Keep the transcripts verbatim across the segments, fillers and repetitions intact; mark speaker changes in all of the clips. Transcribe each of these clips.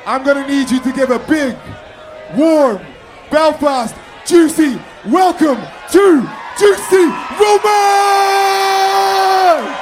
Speaker 1: I'm gonna need you to give a big, warm, Belfast, juicy welcome to Juicy Romance!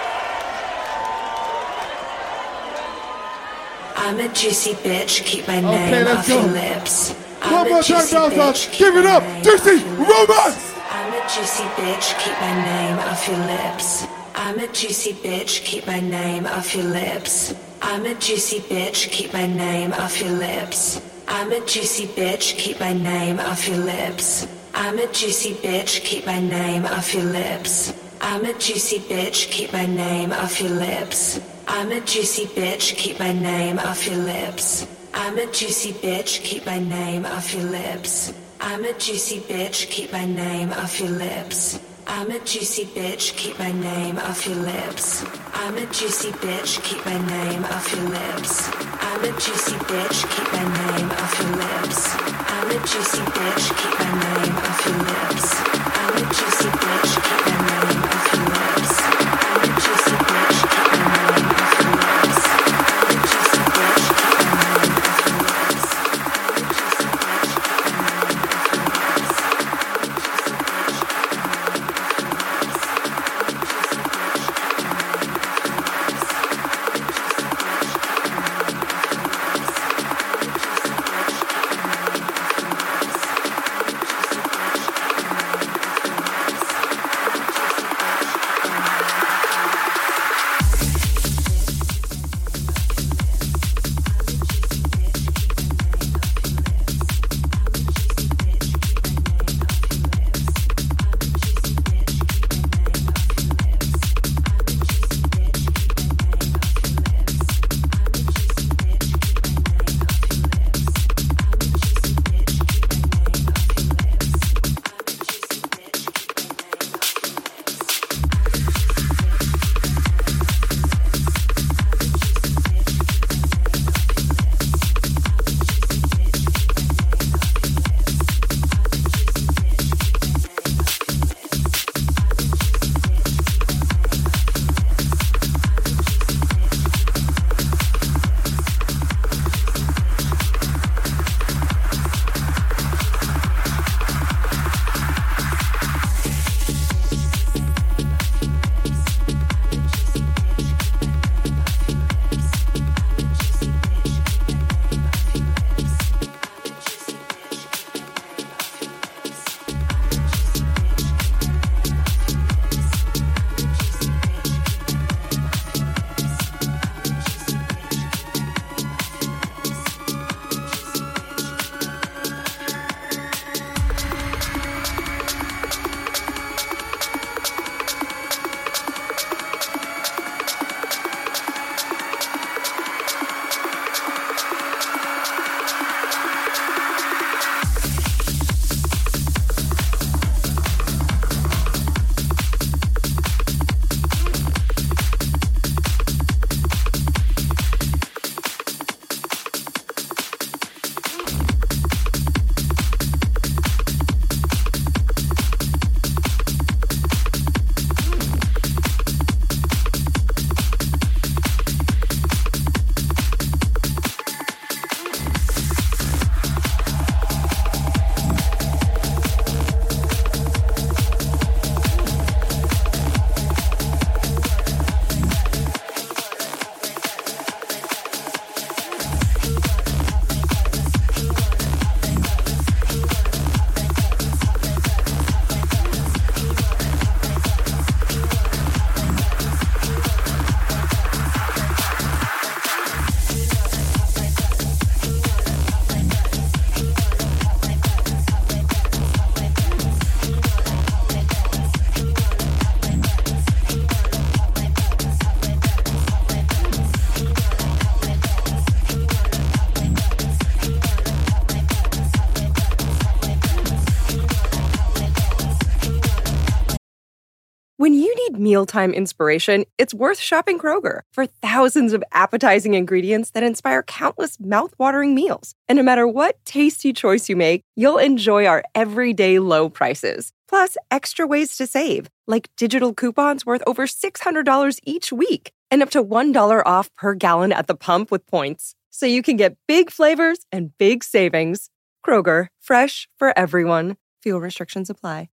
Speaker 2: I'm a juicy bitch, keep my
Speaker 1: Okay,
Speaker 2: name
Speaker 1: let's
Speaker 2: off
Speaker 1: go.
Speaker 2: your lips. I'm
Speaker 1: One
Speaker 2: a
Speaker 1: more time,
Speaker 2: juicy
Speaker 1: Belfast.
Speaker 2: bitch, keep
Speaker 1: Give it
Speaker 2: my
Speaker 1: up.
Speaker 2: name
Speaker 1: Juicy
Speaker 2: off your lips.
Speaker 1: Romance!
Speaker 2: I'm a juicy bitch, keep my name off your lips. I'm a juicy bitch, keep my name off your lips. I'm a juicy bitch, keep my name off your lips. I'm a juicy bitch, keep my name off your lips. I'm a juicy bitch, keep my name off your lips. I'm a juicy bitch, keep my name off your lips. I'm a juicy bitch, keep my name off your lips. I'm a juicy bitch, keep my name off your lips. I'm a juicy bitch, keep my name off your lips. I'm a juicy bitch, keep my name off your lips. I'm a juicy bitch, keep my name off your lips. I'm a juicy bitch, keep my name off your lips. I'm a juicy bitch, keep my name off your lips. I'm a juicy bitch, keep my name off your lips. I'm a juicy bitch, keep my name off your lips. I'm a juicy bitch, keep my name off your lips.
Speaker 3: When you need mealtime inspiration, it's worth shopping Kroger for thousands of appetizing ingredients that inspire countless mouthwatering meals. And no matter what tasty choice you make, you'll enjoy our everyday low prices. Plus, extra ways to save, like digital coupons worth over six hundred dollars each week and up to one dollar off per gallon at the pump with points. so you can get big flavors and big savings. Kroger, fresh for everyone. Fuel restrictions apply.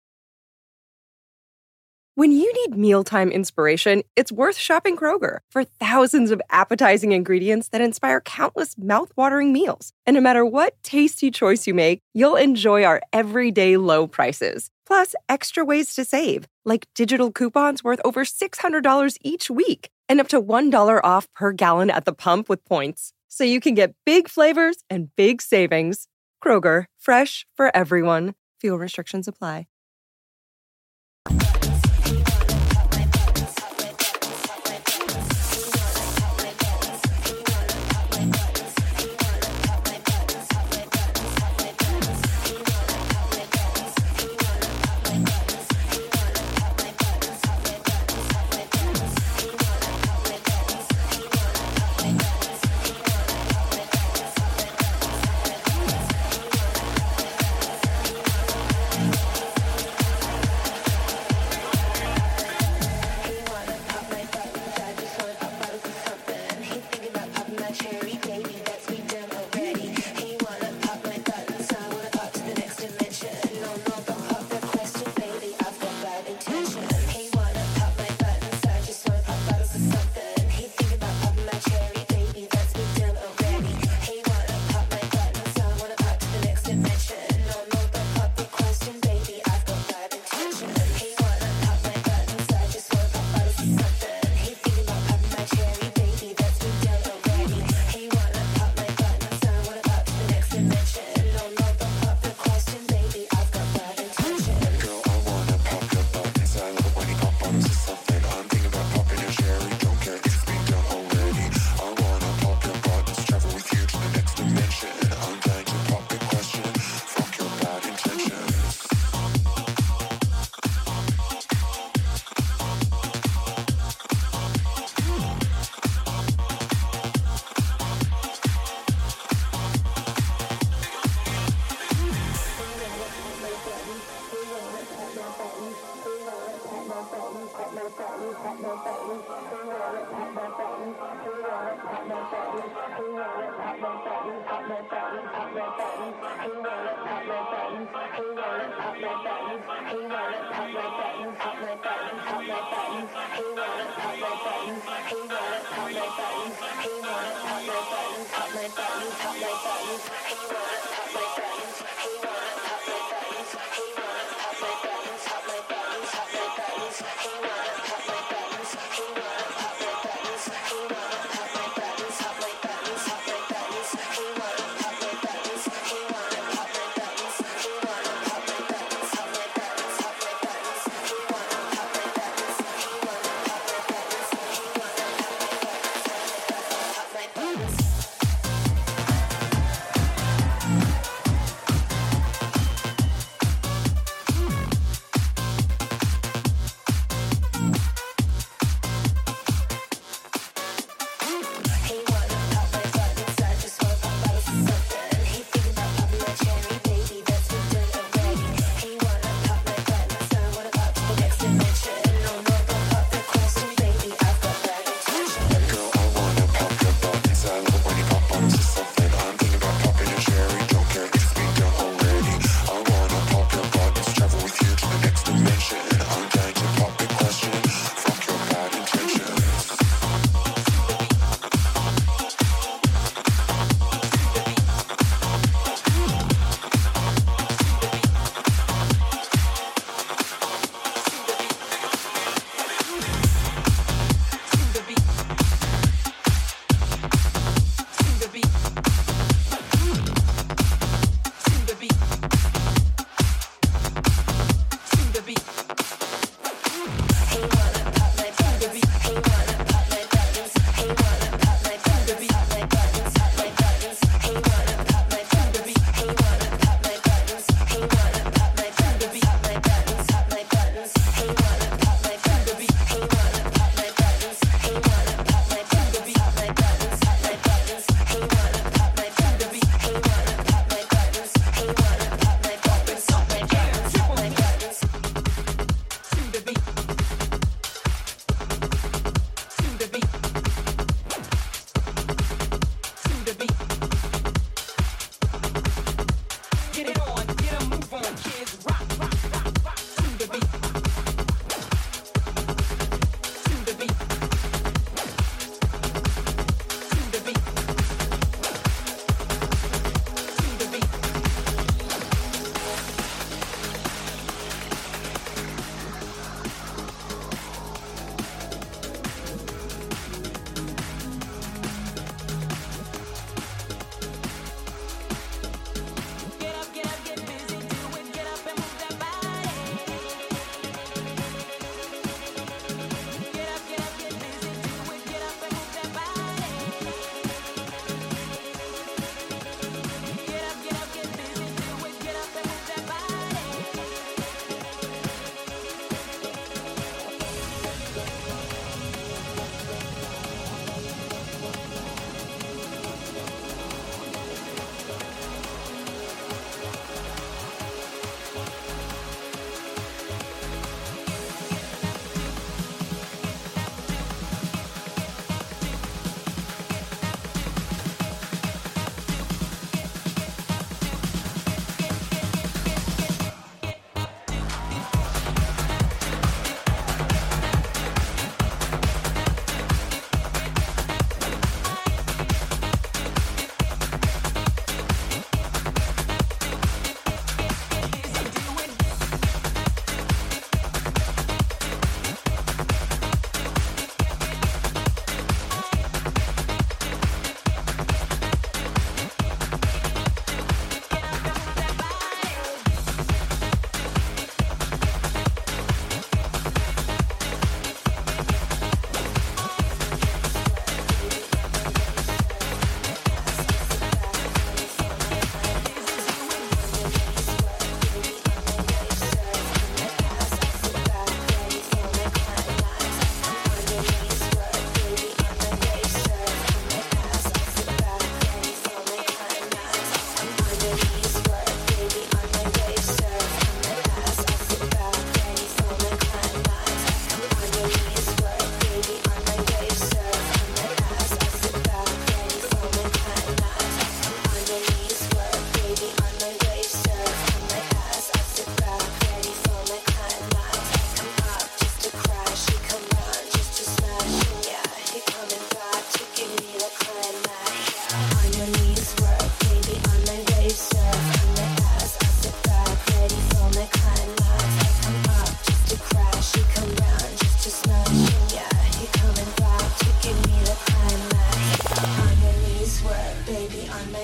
Speaker 3: When you need mealtime inspiration, it's worth shopping Kroger for thousands of appetizing ingredients that inspire countless mouth-watering meals. And no matter what tasty choice you make, you'll enjoy our everyday low prices. Plus, extra ways to save, like digital coupons worth over six hundred dollars each week and up to one dollar off per gallon at the pump with points. So you can get big flavors and big savings. Kroger, fresh for everyone. Fuel restrictions apply.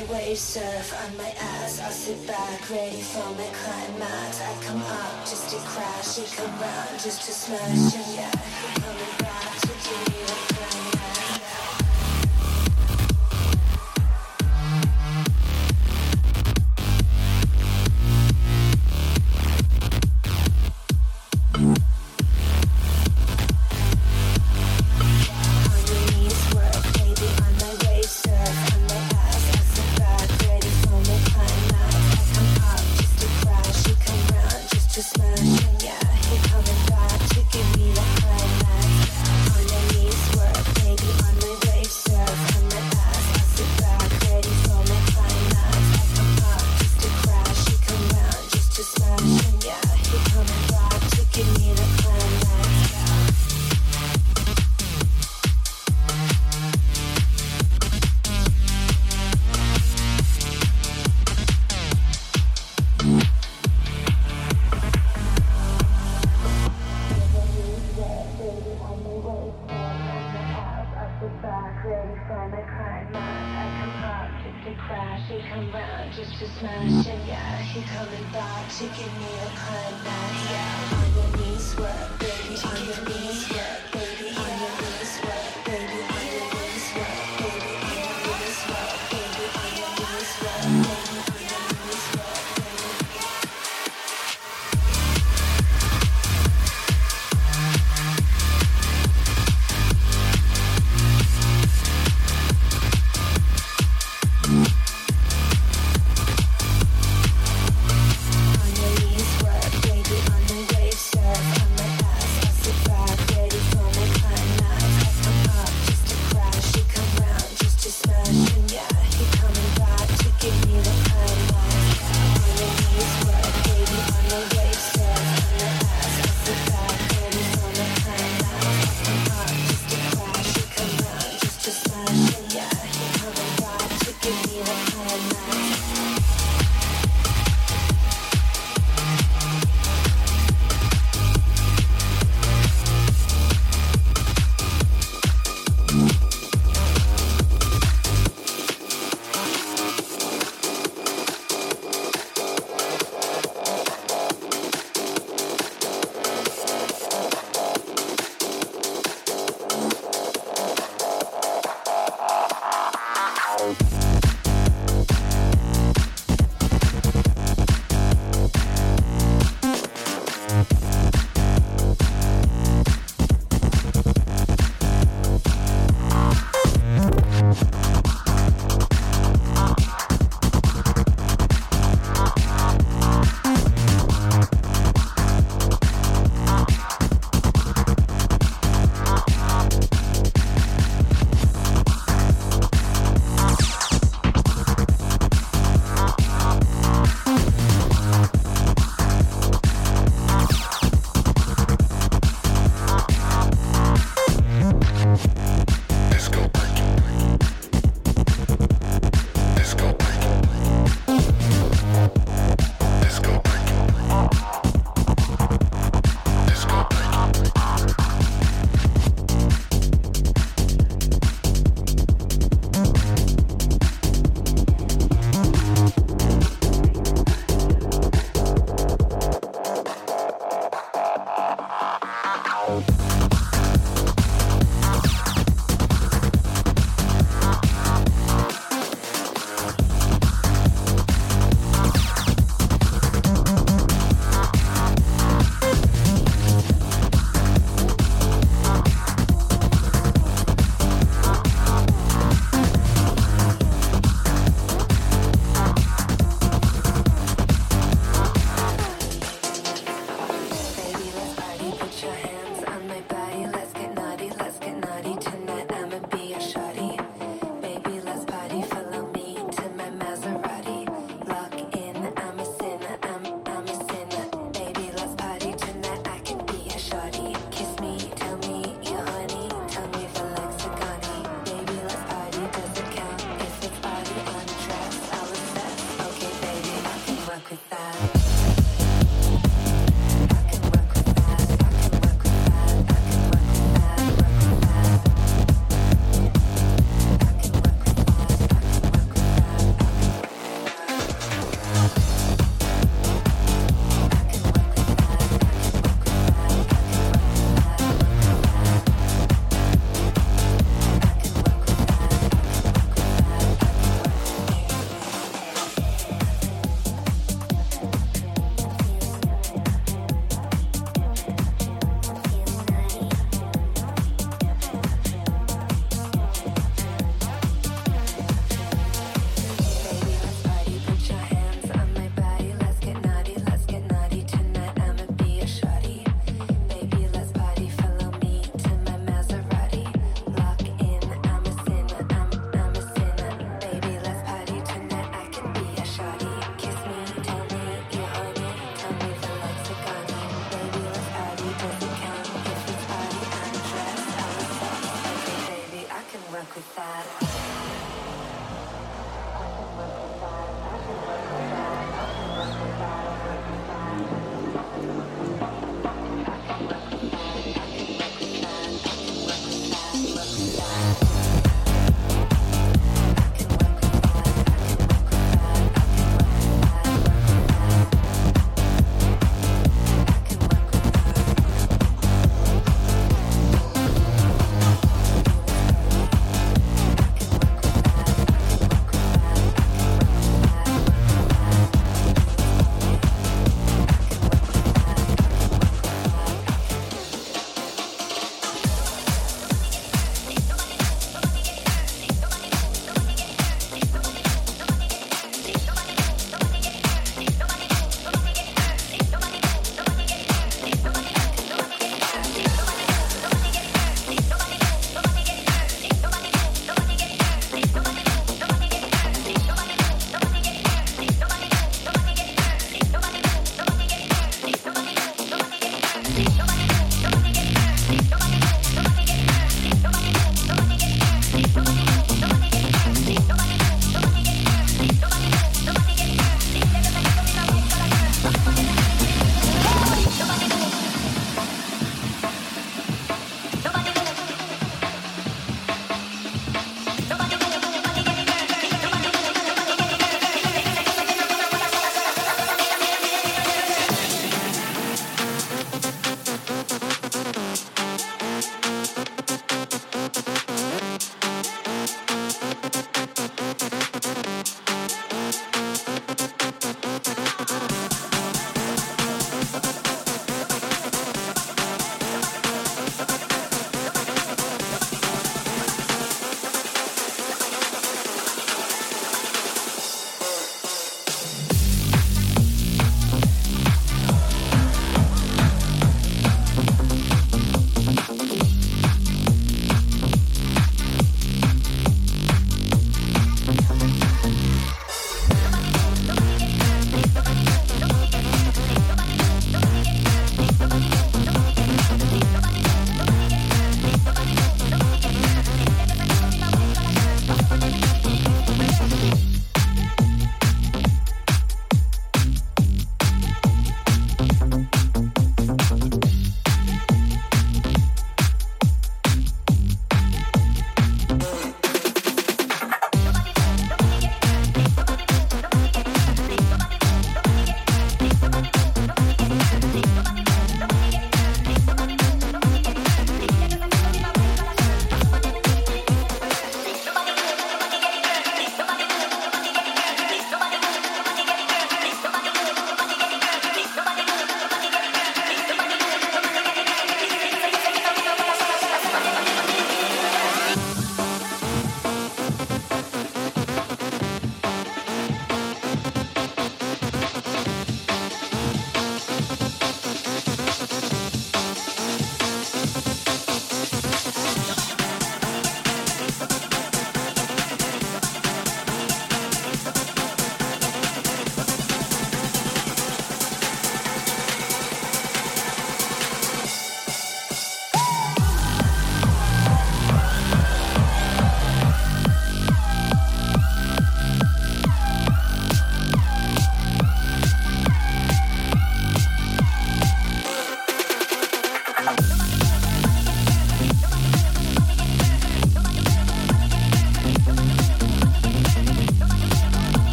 Speaker 2: my wave surf on my ass. I'll sit back, ready for my climax. I come up just to crash, you come round just to smash, and yeah, you're coming back to give me the climax. Yeah, you're coming back to give me the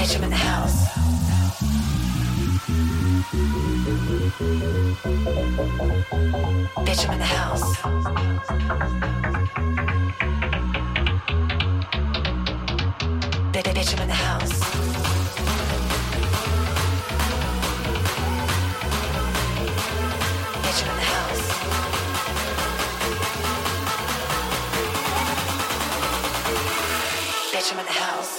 Speaker 2: bitch, I'm in the house. Bitch, I'm in the house. Bitch, I'm in the house. Bitch, I'm in the house. Bitch, I'm in the house.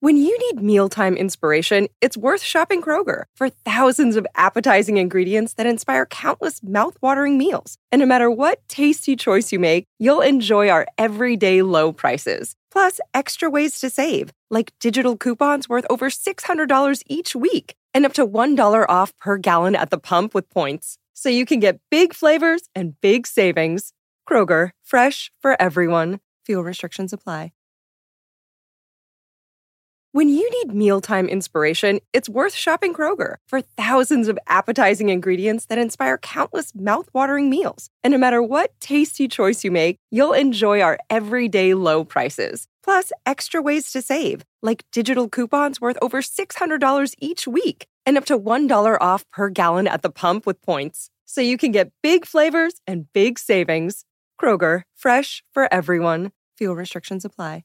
Speaker 3: When you need mealtime inspiration, it's worth shopping Kroger for thousands of appetizing ingredients that inspire countless mouth-watering meals. And no matter what tasty choice you make, you'll enjoy our everyday low prices. Plus, extra ways to save, like digital coupons worth over six hundred dollars each week and up to one dollar off per gallon at the pump with points. So you can get big flavors and big savings. Kroger, fresh for everyone. Fuel restrictions apply. When you need mealtime inspiration, it's worth shopping Kroger for thousands of appetizing ingredients that inspire countless mouth-watering meals. And no matter what tasty choice you make, you'll enjoy our everyday low prices. Plus, extra ways to save, like digital coupons worth over six hundred dollars each week and up to one dollar off per gallon at the pump with points. So you can get big flavors and big savings. Kroger, fresh for everyone. Fuel restrictions apply.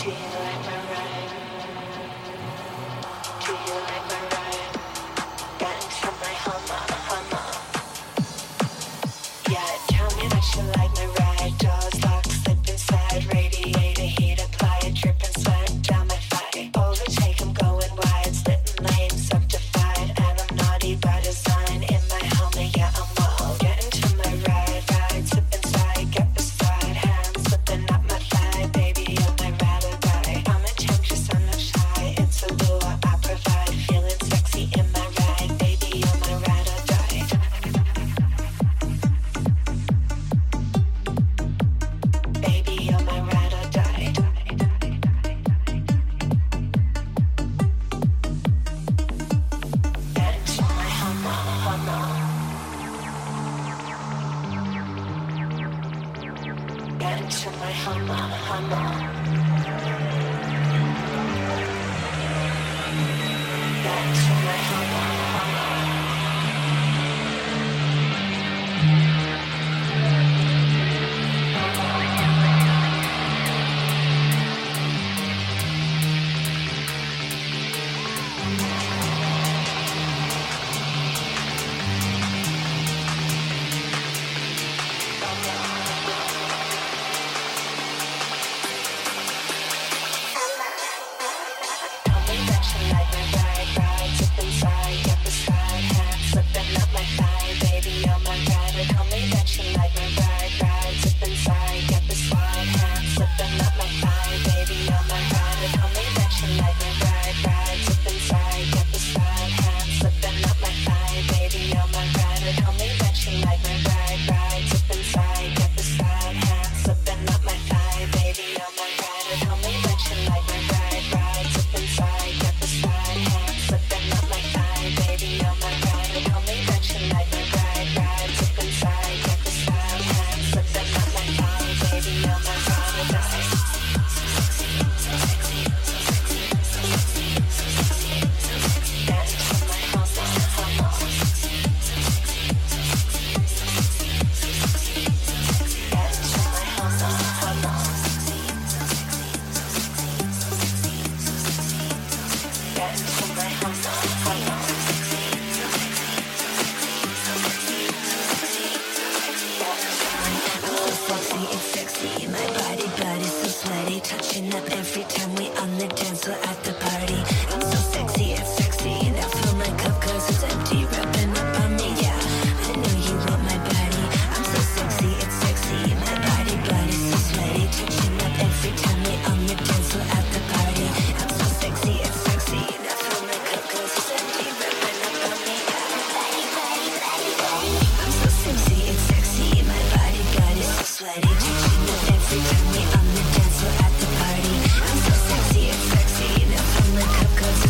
Speaker 2: Every time we on the dance floor at the party, I'm so sexy, it's sexy. Now from the cup goes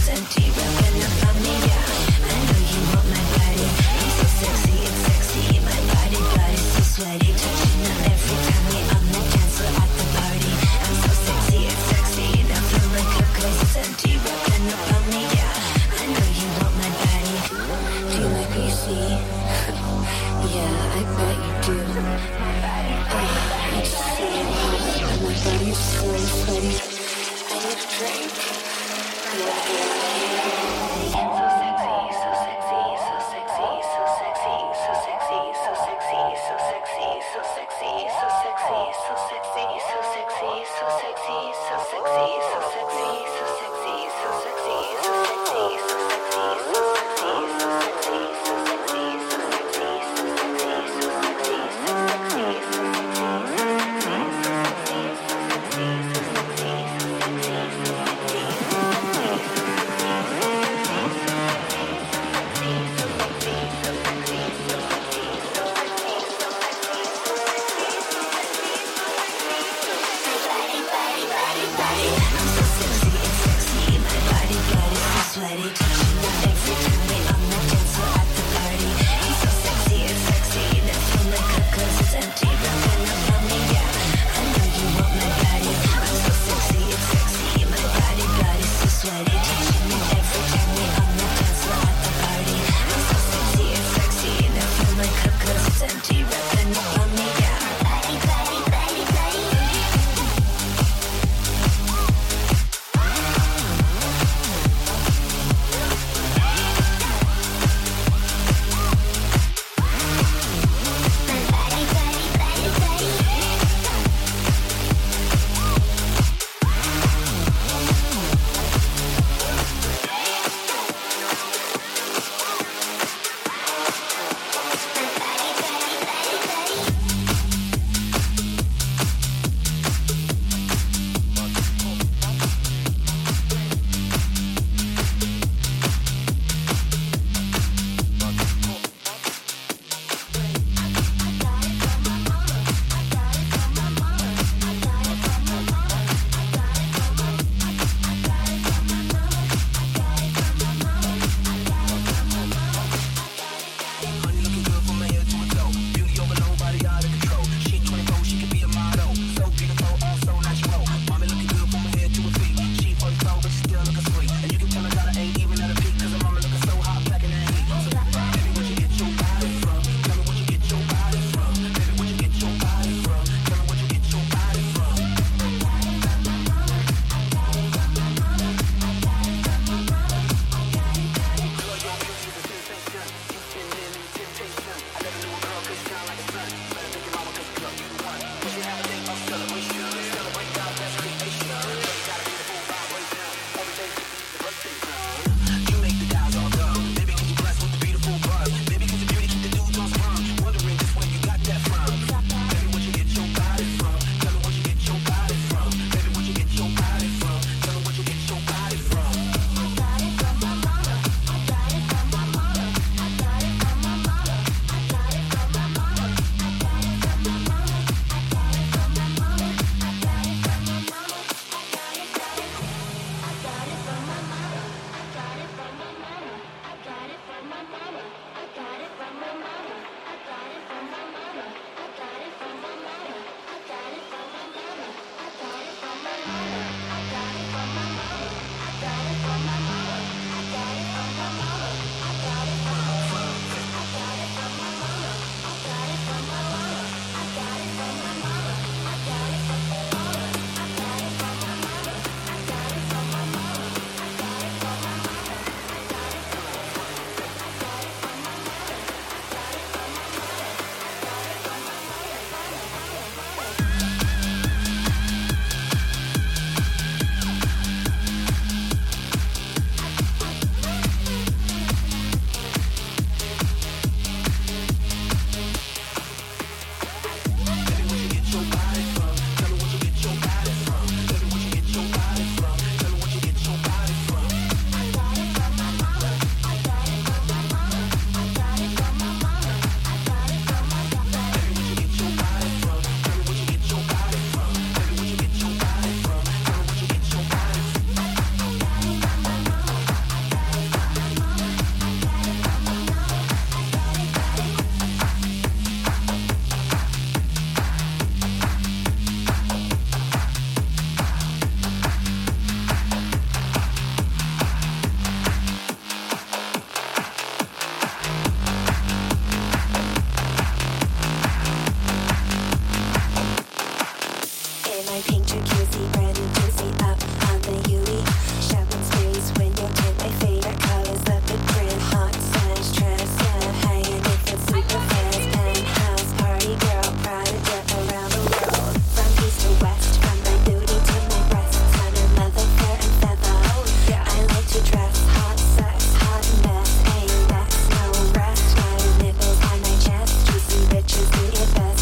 Speaker 2: my pink jacuzzi, brand new juicy up on the U E. Shopping sprees when you take my favorite colors of the print. Hot slash trash slash high and if it's super fast. Penthouse party girl, Prada jet around the world. From east to west, from my booty to my breasts. I'm in leather, fur and feather. Oh, yeah. I like to dress hot, sex, hot mess. Ain't that's no rest. My nipples on my chest, juicy bitches do it best.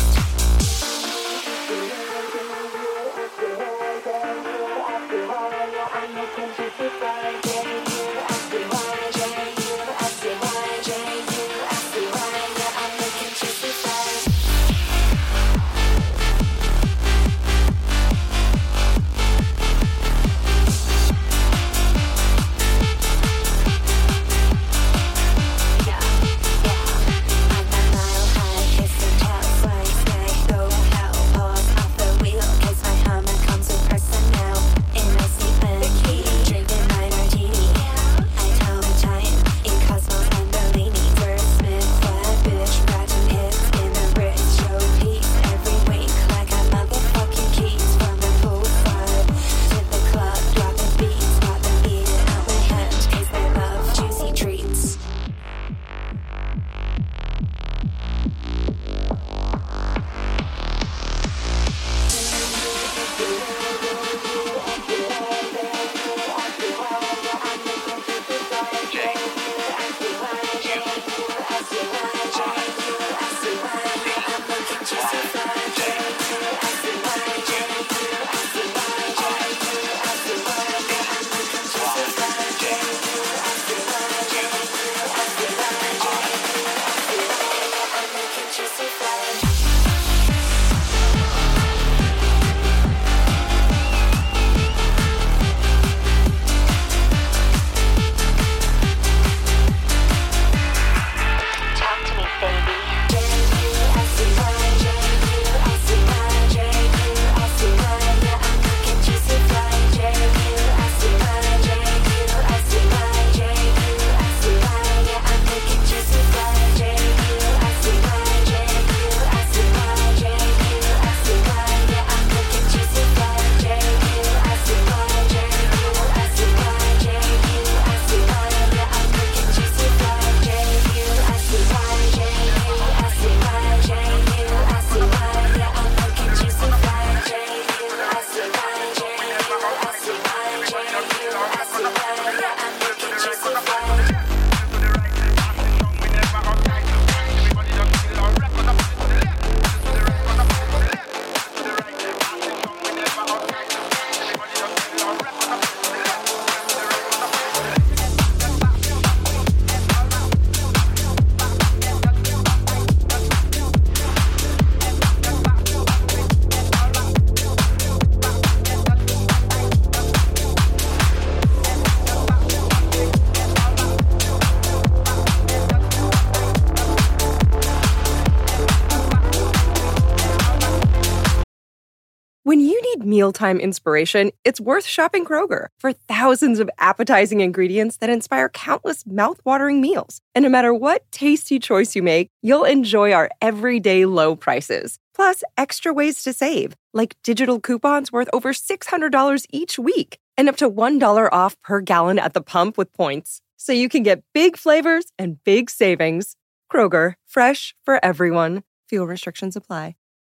Speaker 3: When you need mealtime inspiration, it's worth shopping Kroger for thousands of appetizing ingredients that inspire countless mouth-watering meals. And no matter what tasty choice you make, you'll enjoy our everyday low prices. Plus, extra ways to save, like digital coupons worth over six hundred dollars each week and up to one dollar off per gallon at the pump with points. So you can get big flavors and big savings. Kroger, fresh for everyone. Fuel restrictions apply.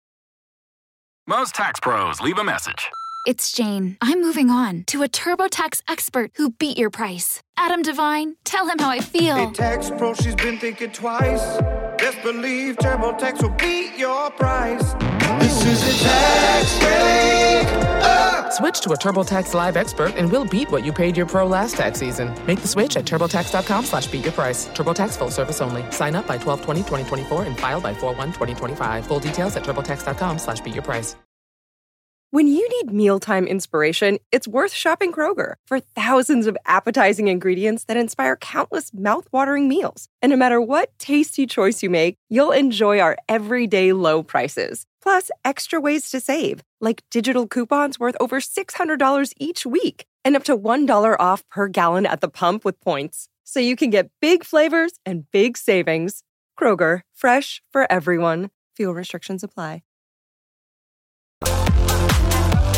Speaker 4: Most tax pros leave a message.
Speaker 5: It's Jane. I'm moving on to a TurboTax expert who beat your price. Adam Devine, tell him how I feel.
Speaker 6: Hey, tax pro, she's been thinking twice. Best believe TurboTax will beat your price. This is a tax break. Uh.
Speaker 7: Switch to a TurboTax Live expert and we'll beat what you paid your pro last tax season. Make the switch at TurboTax.com slash beat your price. TurboTax full service only. Sign up by twelve twenty twenty twenty-four and file by four one twenty twenty-five. Full details at TurboTax.com slash beat your price.
Speaker 3: When you need mealtime inspiration, it's worth shopping Kroger for thousands of appetizing ingredients that inspire countless mouth-watering meals. And no matter what tasty choice you make, you'll enjoy our everyday low prices. Plus, extra ways to save, like digital coupons worth over six hundred dollars each week and up to one dollar off per gallon at the pump with points. So you can get big flavors and big savings. Kroger, fresh for everyone. Fuel restrictions apply.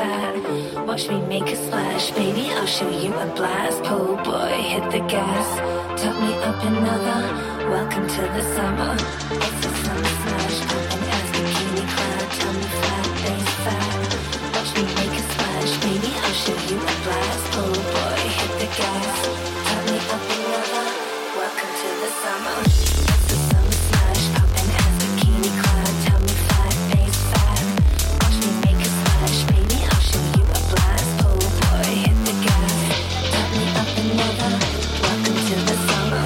Speaker 2: fat. Watch me make a splash, baby, I'll show you a blast. Oh boy, hit the gas, tuck me up another. Welcome to the summer. It's the summer smash, pumping ass, bikini clad, tummy flat, face fat. Watch me make a splash, baby, I'll show you a blast. Oh boy, hit the gas, tuck me up another. Welcome to the summer. It's the summer smash, pumping ass, bikini clad, tummy flat, face fat. Watch me make a splash, baby, I'll show you a blast. Oh boy, hit the gas, tuck me up another. Welcome to the summer.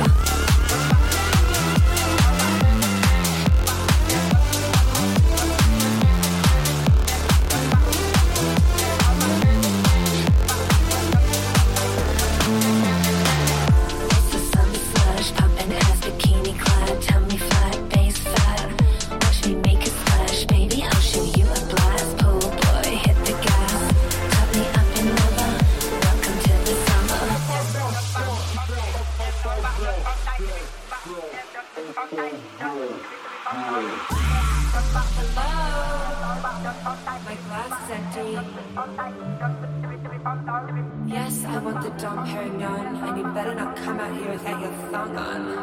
Speaker 2: Yes, I want the Dom Perignon, and you better not come out here without your thong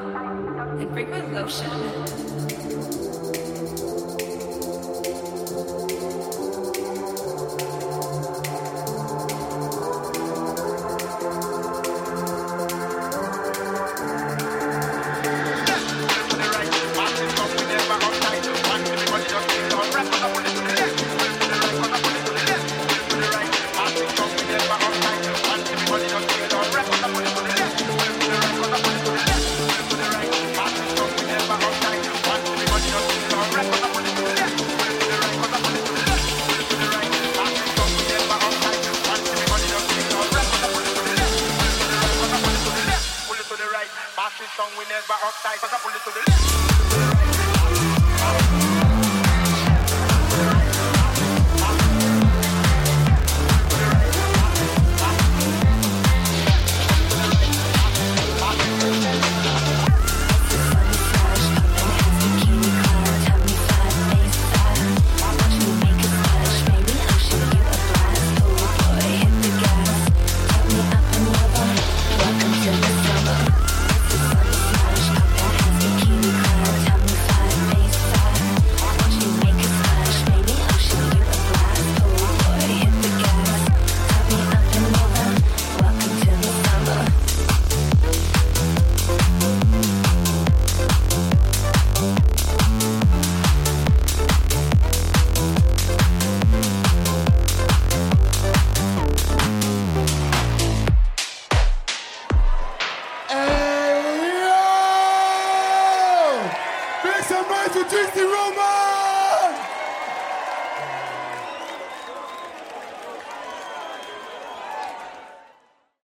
Speaker 2: on. And bring my lotion.
Speaker 1: Make some noise for Juicy Roma!